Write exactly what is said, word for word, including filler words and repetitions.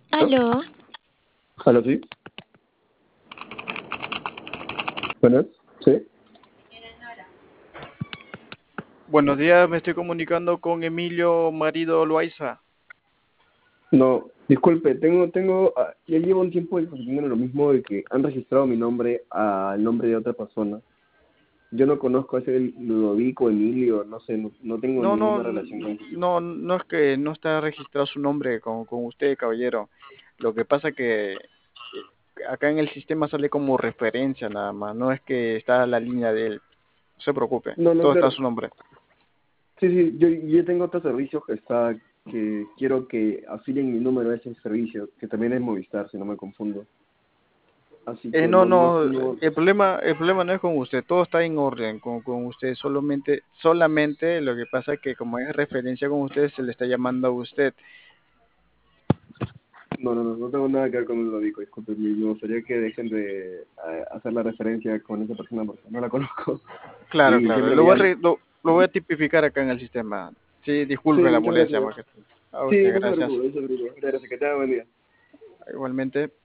¿No? Aló, ¿Aló, sí? ¿Buenas? ¿Sí? Buenos días, me estoy comunicando con Emilio Marido Loaiza. No, disculpe, tengo, tengo, ah, ya llevo un tiempo discutiendo lo mismo de que han registrado mi nombre al nombre de otra persona. Yo no conozco a ese Ludovico, Emilio, no sé, no, no tengo No, no, ninguna relación con ese tipo. no, no es que no está registrado su nombre con, con usted, caballero. Lo que pasa que eh, acá en el sistema sale como referencia nada más, no es que está la línea de él. No se preocupe, No, no, todo está a claro. su nombre. Sí, sí, yo, yo tengo otro servicio que está, que quiero que afilien mi número a ese servicio, que también es Movistar, si no me confundo. Así Eh, que no, no, no, no, no, el problema, el problema no es con usted, todo está en orden con, con usted, solamente, solamente lo que pasa es que como es referencia con usted, se le está llamando a usted. no, no, no, no tengo nada que ver con Ludovico, disculpe, me me gustaría que dejen de eh, hacer la referencia con esa persona porque no la conozco. Claro, Y claro. siempre Lo me voy a, llaman. re- lo, lo voy a tipificar acá en el sistema. Sí, Sí, disculpe la muchas molestia, gracias. más que todo. A Sí, usted, no se gracias. preocupe, no se preocupe. Muchas gracias, que tenga buen día. Igualmente.